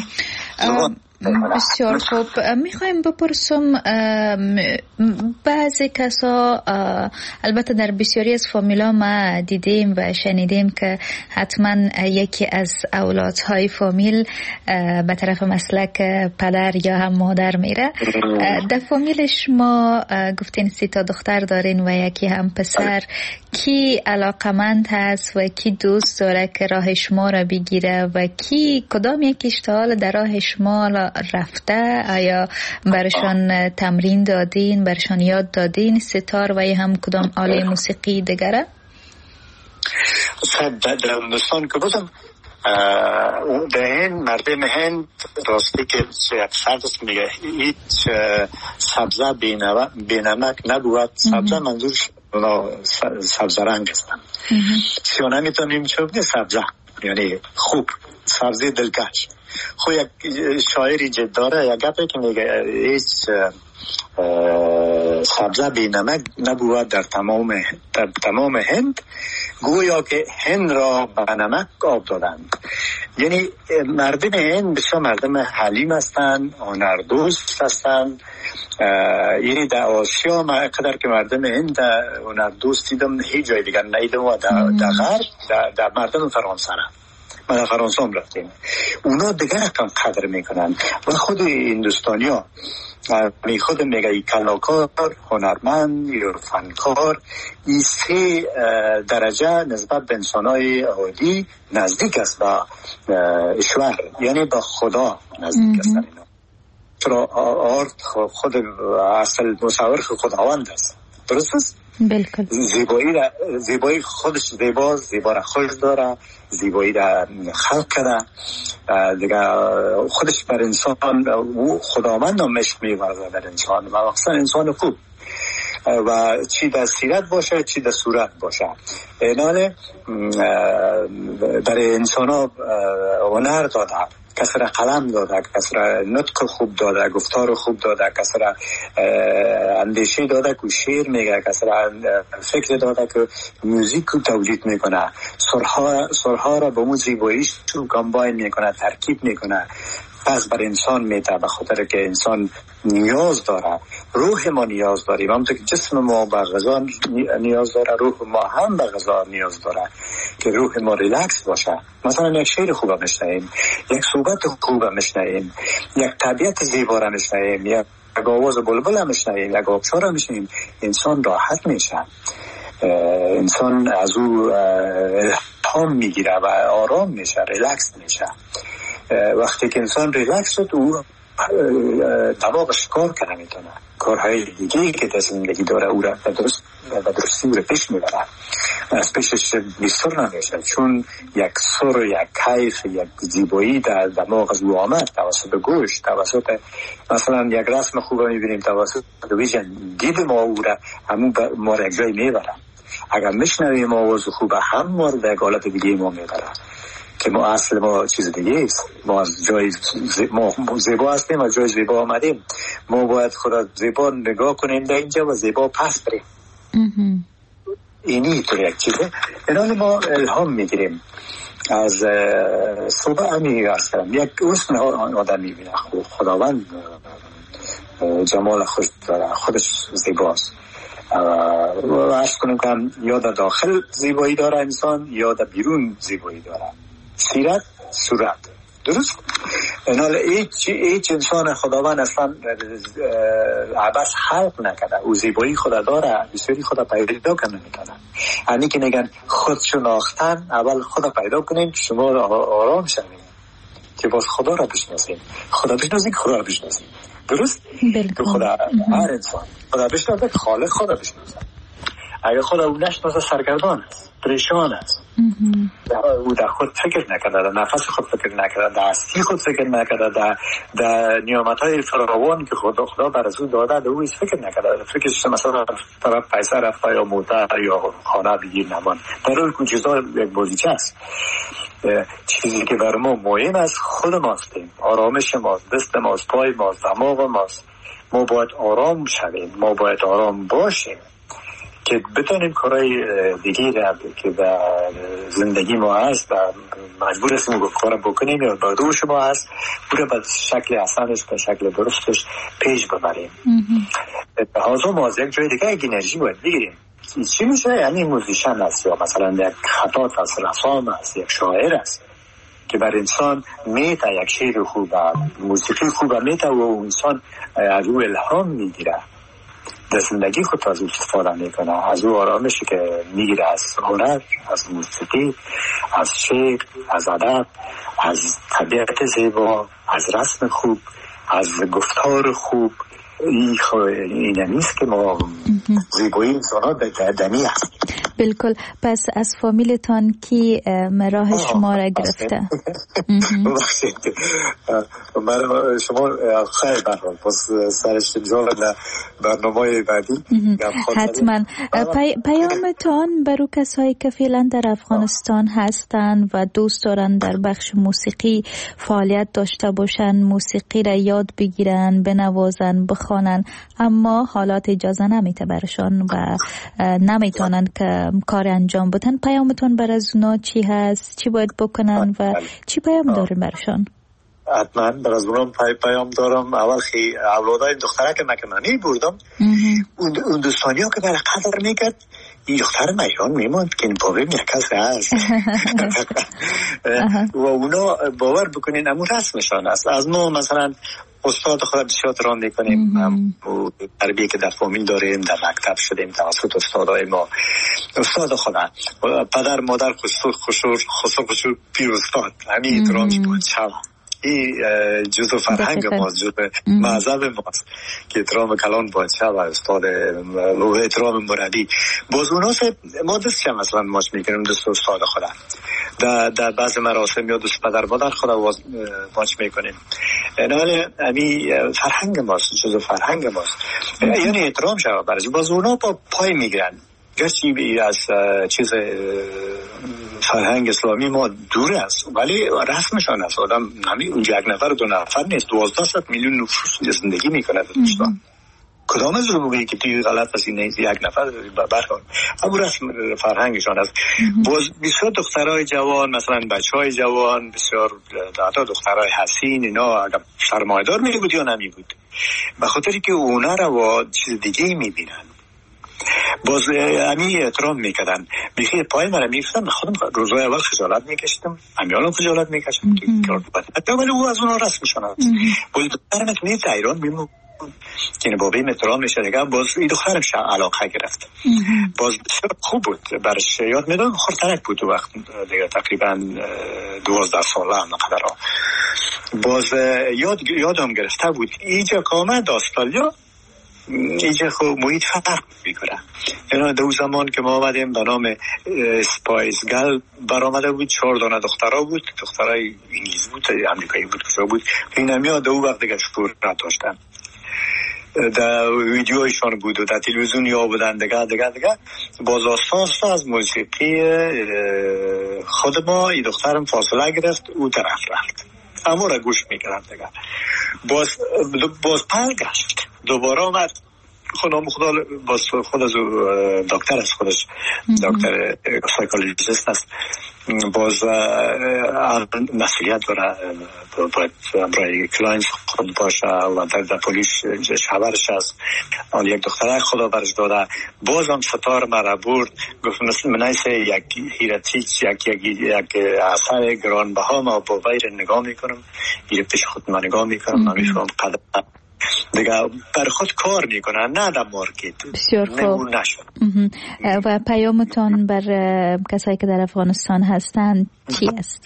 بسیار خوب. میخوایم بپرسم، بعضی کسا البته در بسیاری از فامیلا ما دیدیم و شنیدیم که حتما یکی از اولادهای فامیل به طرف مسلک پدر یا هم مادر میره. در فامیل شما گفتین 3 تا دختر دارین و یکی هم پسر، کی علاقمند هست و کی دوست داره که راه شما را بگیره و کی کدام یکیش تا حال در راه شما رفته؟ آیا برشان تمرین دادین، برشان یاد دادین ستار و یا هم کدام آله موسیقی دیگره؟ در هندوستان که بودم در هند، مردم هند راستی که فرد است میگه هیچ سبزه بینمک نبود. سبزه منظور سبزه رنگ هستن، سیانه میتونیم چه بگه سبزه یعنی خوب، سبزه دلکش. خو یک شاعری جد داره یک گپی که میگه هیچ سبزه بی نمک نبود در تمام هند، گویا که هند را به نمک آب دادند. یعنی مردم هند بسیار مردم حلیم هستند، هنردوست هستند. یعنی در آسیا ما قدر که مردم هند هنردوست دیدم هیچ جای دیگر ندیدم و در غرب در مردم فرانسه ما در فرانسه هم رفتیم، اونا دیگر کم قدر میکنن و خود هندوستانی ها خود میگه ای کلاکار، هنرمند یا فنکار، این 3 درجه نسبت به انسانهای عادی نزدیک است با اشور، یعنی با خدا نزدیک هستن اینا. چرا آرت خود اصل مصور خداوند است. درست است؟ بالکل. زیبایی خودش زیبا را خوش داره، زیبایی را خلق کرده دیگه، خودش بر انسان خداوند هم مشق می‌ورزه در انسان و مخصوصا انسان خوب، و چی در سیرت باشه چی در صورت باشه. ایناله در انسان ها هنر داده، کسی را قلم داده، کسی را نطق خوب داده، گفتار خوب داده، کسی را اندیشه داده که شعر میگه، کسی را فکر داده که موزیک تولید میکنه، سرها را با موزیک باییش کامباین میکنه، ترکیب میکنه. پس بر انسان میته، به خاطر که انسان نیاز داره، روح ما نیاز داریم، همونطور که جسم ما به غذا نیاز داره، روح ما هم به غذا نیاز داره که روح ما ریلکس باشه. مثلا یک شعر خوب میشنویم، یک صحبت خوب میشنویم، یک طبیعت زیبا را میشنویم، یک آواز بلبل میشنویم، یک آبشار میشنویم، انسان راحت میشه، انسان از او الهام میگیره و آرام میشه، ریلکس میشه. وقتی که انسان ریلکس شد، او دماغش کار کنه میتونه، کارهای دیگه که در زندگی داره او را به درستی او را پیش میبره، از پیشش بیستر نمیشه، چون یک سر، یک کیف، یک زیبایی در دماغ از او آمد توسط گوش، توسط مثلا یک رسم خوب میبینیم، توسط ویژن دید ما او را همون ما را یک جای میبره. اگر میشنویم آواز خوب هم ما را در حالت دیگه ما میبره که ما اصل ما چیز دیگه است. ما از جای ما زیبا هستیم، از جای زیبا آمدیم، ما باید خدا زیبا نگاه کنیم در اینجا و زیبا پس بریم. اینی طور یک چیزه. اینال ما الهام میگیریم از صبح همی هستم، یک اسم آدم میبینه، خداوند جمال خوش داره، خودش زیباست و عرض کنیم که یا در داخل زیبایی داره انسان یا در بیرون زیبایی داره، سیرت، صورت. درست؟ اینال هیچ انسان خداوند اصلا عباس خلق نکده، او زیبایی خدا داره، بسیاری خدا پیدا کنه میکنه. یعنی که نگن خود شناختن، اول خدا پیدا کنیم که شما آرام شوید، که باز خدا را بشناسیم، خدا بشناسیم، خدا را بشناسیم. درست؟ که خدا هر انسان خدا بشناسه، خالق خدا بشناسه. اگر خدا او نشناسه سرگردان است، پریشان است، او در خود فکر نکرده، در نفس خود فکر نکرده، در هستی خود فکر نکرده، در نعمتهای فراوان که خدا بر از او داده در او فکر نکرده. فکرش مثلا طرف پیسه رفته یا موتر یا خانه بگیر نمان، در اون کن چیزا یک بازیچه است. چیزی که بر ما مهم است خود ماستیم، آرامش ماست، دست ماست، پای ماست، دماغ ماست. ما باید آرام شویم، ما باید آرام باشیم که بتونیم کارهای دیگه را که در زندگی ما هست و مجبور هستیم کار بکنیم یا با دوش ما هست، او به شکل اصلش، به شکل درستش پیش ببریم. حاضر ما از یک جای دیگه یک انرژی باید بگیریم. چی میشه؟ یعنی موزیشن است یا مثلا یک خطاط است، رسام است، یک شاعر است که بر انسان میته، یک شعر خوب، موسیقی خوب میته و انسان از او الهام میگیره، در زندگی خود از او استفاده میکنه، از او آرامشی که میگیره، از هنر، از موسیقی، از شعر، از ادب، از طبیعت زیبا، از رسم خوب، از گفتار خوب. این نیست که ما زیبایی انسان در دمی هست. بالکل. پس از فامیلتان کی راه شما را گرفته؟ شما خیلی برحال پس سرش جا برنامه بعدی حتما. پیامتان برای کسایی که فعلا در افغانستان هستند و دوست دارن در بخش موسیقی فعالیت داشته باشن، موسیقی را یاد بگیرن، بنوازن، بخوانن، اما حالات اجازه نمیده برشان و نمیتونن که کار انجام بدن، پیامتون بر از اونا چی هست؟ چی باید بکنن و چی پیام دارین برشان؟ حتما بر از اونم پیام دارم. اول خیلی اولادای دختره که مکنانی بردم، اون دوستانی ها که برای قدر میکرد این دختر میشان میماند که این پاویم یک کس هست و اونا باور بکنین امون رسمشان است. از ما مثلا استاد خدا بسیار ران میکنیم، تربیه که در فامیل داریم، در مکتب شدیم توسط استادای ما، استاد خدا، پدر مادر خصوص پیر استاد، همین احترام میکنم. این جزء فرهنگ ماست، جزء مذهب ماست که احترام کلان باید شد و استاد و احترام مربی. باز اونا ما دست هم مثلا ماچ میکنیم، دست استاد خودم در بعض مراسم یا دست پدر مادر خودم ماچ میکنیم. نه فرهنگ ماست، جزء فرهنگ ماست، یعنی احترام شد برش. باز اونا با پای میگیرن گشتی از چیز فرهنگ اسلامی ما دور است، ولی رسمشان است. آدم اونجا یک نفر دو نفر نیست، 12 میلیون نفوس زندگی میکنه در دوستان. کدام از رو بگی که توی غلط است نیست یک نفر برخوان، اما رسم فرهنگشان است. باز بسیار دخترای جوان، مثلا بچهای جوان، بسیار دخترای حسین، اینا اگر سرمایه‌دار می بود یا نمی بود، به خاطری که اونا رو چیز دیگه میبینن. باز امی احترام میکردن. بخیر پای مرا میفتم، خودم روزای اول خجالت میکشتم، امیالم خجالت میکشتم که ولی او از اونا رسم میشنند. باز دخترم که میفت ایران میمون که بابیم احترام میشه دیگه. باز این دخترم علاقه گرفت. باز خوب بود برش. یاد میدونم خورترک بود وقت دیگه، تقریبا 12 ساله هم نقدر. باز یادم گرفته بود اینجا که آمد استرالیا، اینجا خب محیط فرق میکنه. اینا دو زمان که ما آمدیم به نام اسپایس گل برآمده بود، 4 دانه دخترها بود، دخترای انگلیسی بود، امریکایی بود، کجا بود. این همیا دو وقت دیگه شهرت داشتن، در ویدیویشان بود و در تلویزیون یا بودن دیگه. باز آساس از موسیقی خود ما این دخترم فاصله گرفت، او طرف رفت، اما را گوش میکرد دیگه. باز گشت دوباره آمد. خدا باز خود از دکتر است، خودش دکتر سایکولوژیست است. باز مسئولیت داره، باید برای کلاینت خود باشه و در پلیس شبرش است. آن یک دختره خدا برش داده. باز هم ستار مرا برد، گفت منایسه یک هیرتیچ، یک اثر گرانبها ما با ویر نگاه میکنم، این پیش خود من نگاه میکنم، من میفهم قدر دیگه بر خود کار میکنن، نه در مارکت. بسیار خوب. و پیامتان بر کسایی که در افغانستان هستند چی است؟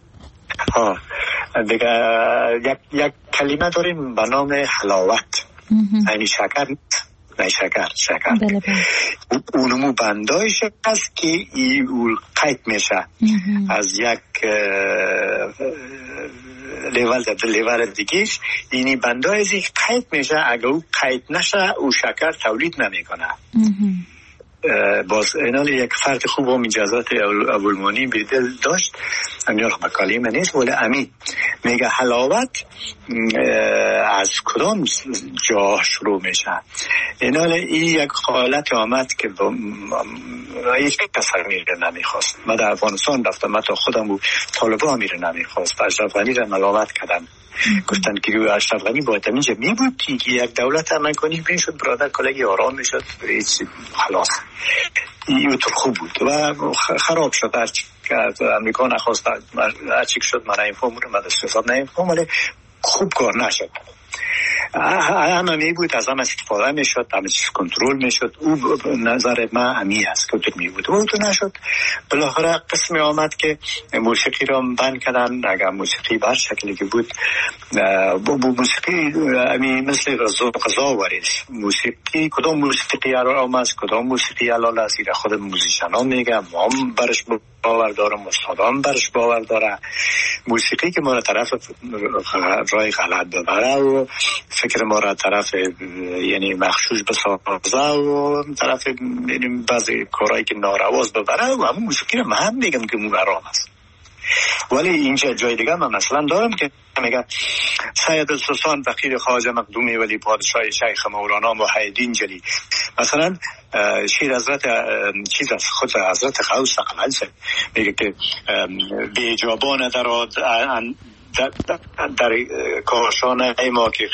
دیگه یک کلمه داریم به نام حلاوت. یعنی شکر نه، شکر اونمو بندایش هست که اول قید میشه از یک لیول در لیول دیگیش. اینی بندای از یک قید میشه، اگه او قید نشه او شکر تولید نمیکنه. باز اینال یک فرد خوب هم اجازت ابوالمانی بیدل داشت، امیار به کلمه نیست، ولی امی میگه حلاوت از کدام جا شروع میشه. اینال این یک حالت آمد که هیچ کس میره نمیخواست. من در افغانستان رفتم، من تا خودم و طالبا میره نمیخواست. اشرف غنی را ملامت کردن، گفتن که اشرف غنی باید اینجا میبود که یک دولت امن کنی بین شد، برادر کلگی آرام میشد، هیچ خلاص. این تو خوب بود و خراب شد. از امریکا نخواست، هرچی شد من اینفهم رو من استفاده نینفهم، ولی خوب کار نشد. همه می بود، از هم استفاده می شد، همه چیز کنترل می شد. او نظر من همی است که می بود و تو نشد. بالاخره قسمی آمد که موسیقی را بند کردن. اگر موسیقی بر شکلی که بود، موسیقی همی مثل غذا ورید. موسیقی کدام موسیقی حرام است، کدام موسیقی حلال است، این خود موزیشن ها میگه، ما هم برش باور دارم، استادان برش باور داره. موسیقی که ما را طرف رای غلط ببره و فکر ما را طرف یعنی مخشوش بسازه و طرف یعنی بعضی کارهایی که نارواز ببره و همون موسیقی را من میگم که مو حرام است. ولی اینجا جای دیگه من مثلا دارم که میگه سید السلطان فقیر خواجه مقدومی ولی پادشاه شیخ مولانا محیدین جلی، مثلا شیر حضرت چیز از خود حضرت غوث اقلال میگه که به اجابان در کاشانه ما که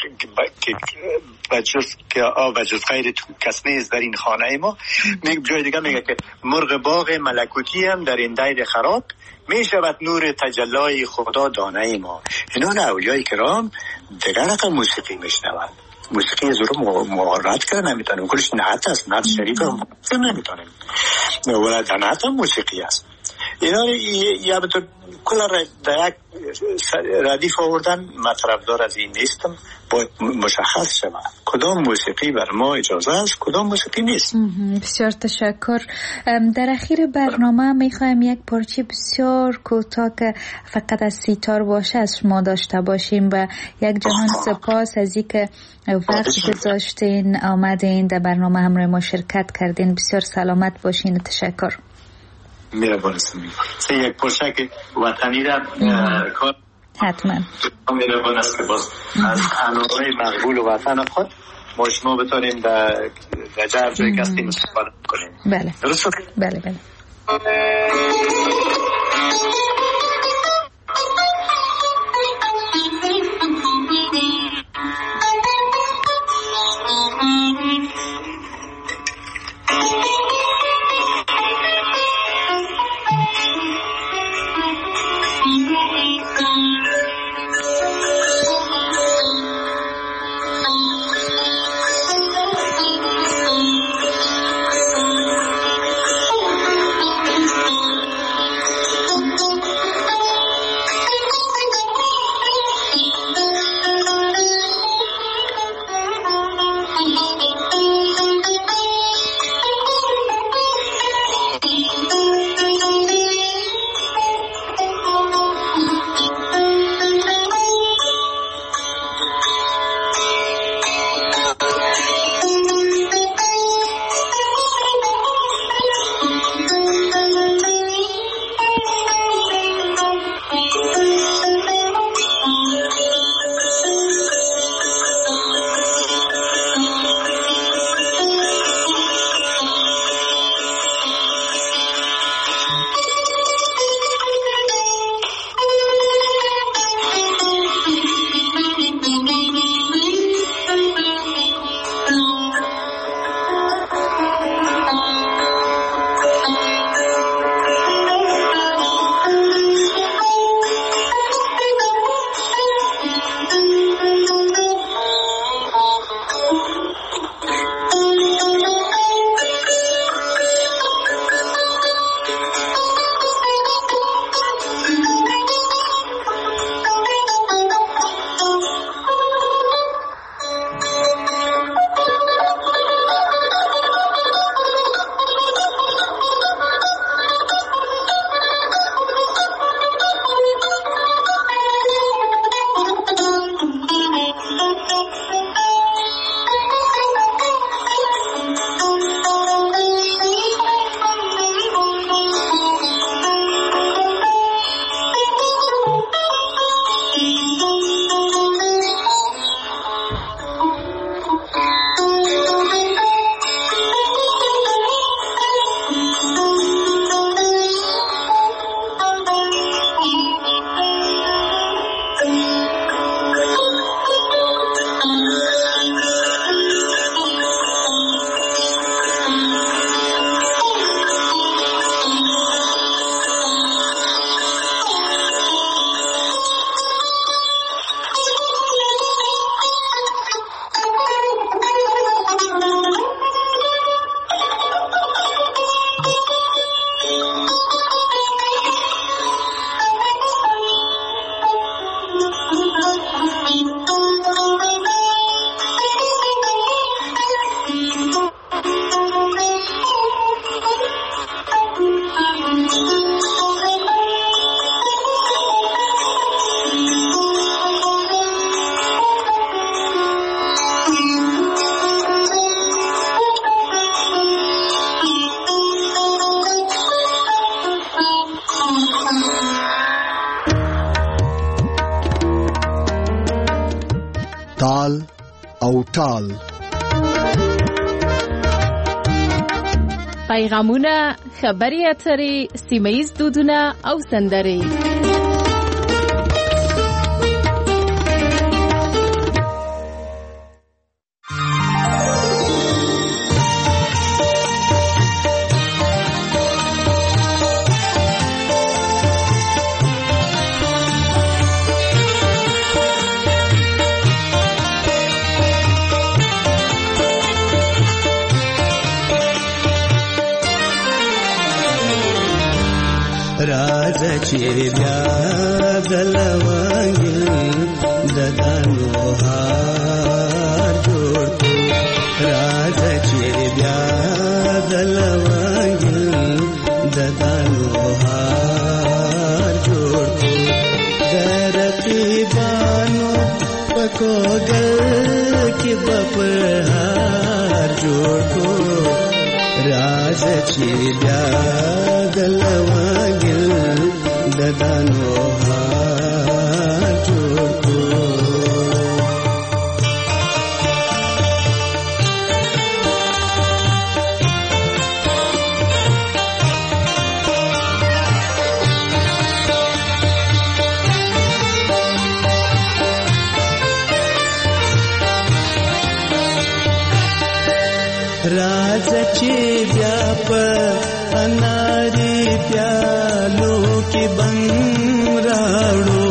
بجز غیر تو کس نیست در این خانه ما. جای دیگه میگه که مرغ باغ ملکوتی هم در این دیر خراب می شود نور تجلای خدا دانه ما. اینا اولیای کرام دیگر رقم موسیقی میشنوند. موسیقی زور معارض کرده نمیتونیم، کلش نعت است، نعت شریف هم نمیتونیم، ولی نعت هم موسیقی است. اینا یا به طور کل در یک ردیف آوردن. من طرفدار از این نیستم. باید مشخص شود کدام موسیقی بر ما اجازه است، کدام موسیقی نیست. بسیار تشکر. در اخیر برنامه میخوایم یک پارچه بسیار کوتاه که فقط از سیتار باشه از شما داشته باشیم و یک جهان سپاس از اینکه وقت گذاشتین آمدین در برنامه همراه ما شرکت کردین. بسیار سلامت باشین. تشکر. میربان است. یک پرچه وطنی را کار حتما میربان است که باز از انواع مقبول وطن خود ما شما بتانیم در جای کسی استفاده کنیم. بله درست؟ بله بله. تال او تال پیغامونه، خبري اترې، سیمه‌ییز دودونه او سندرې. چې بیا دلوانګل ددانو هار جوړ کو راځه چې بیا دلوانګل ددانو هار جوړ کو درقیبانو پکوګل کې بپهار جوړ کو راځه چې بیا دلوانګل ددانو هار جوړ کو राजा चे व्याप अनारी प्यालो की बंगराड़ो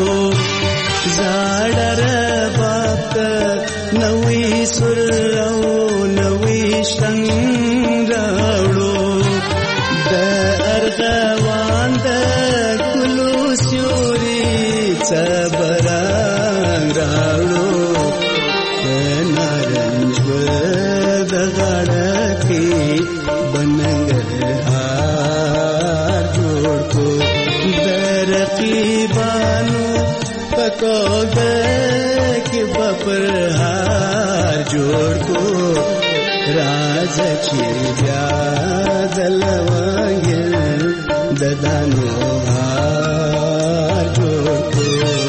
जाडर बाप नवी सुरौ नवी शंगराड़ो द अर्गवान द कुलु स्योरी सबराड़ो बनंगहार जोड़ को दरकीबानो पकोग के बपरहार जोड़ को राज चिया दलवांगल ददानो हार जोड़ को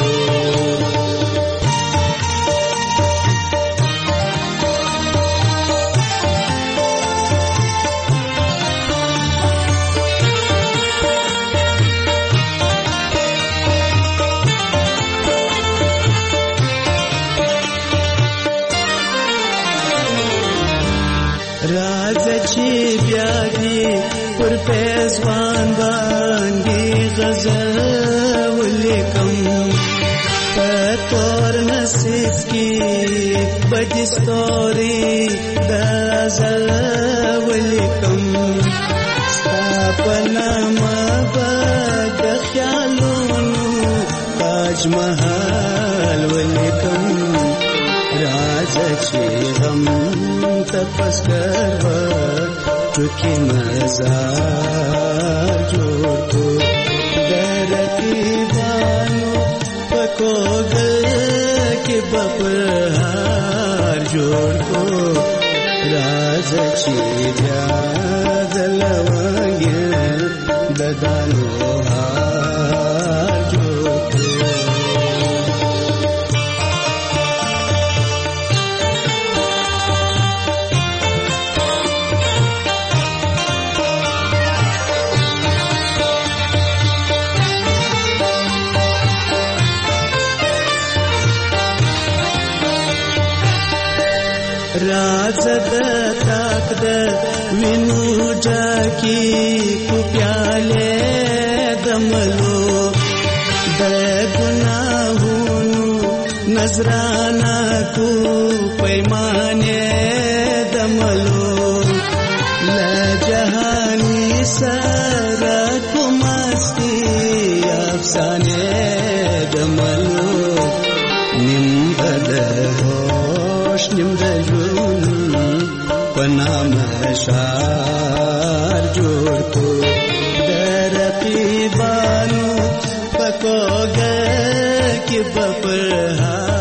पर पैसवान बांधी गज़ल पतोर नसीब की बजिस्तोरी दज़ल स्थापना मबद ख्यालोनु ताजमहल वलिकम राजा चे हम तपस कर चुकी मजार जोड़ को दरकीबानो पकोगल के बपरहार जोड़ को राजा चिया दलवांगल ददानो हार जोड़ को राजद ताकद विनु जाकी को प्याले दमलो द गुनाहोनु नजराना को पैमाने दमलो ल जहानी सारा को मस्ती अफसाने दमलो निम्बद होश निम्दजुन पनाम शार जोड़ को दरकीबानो पकोग के बपरहार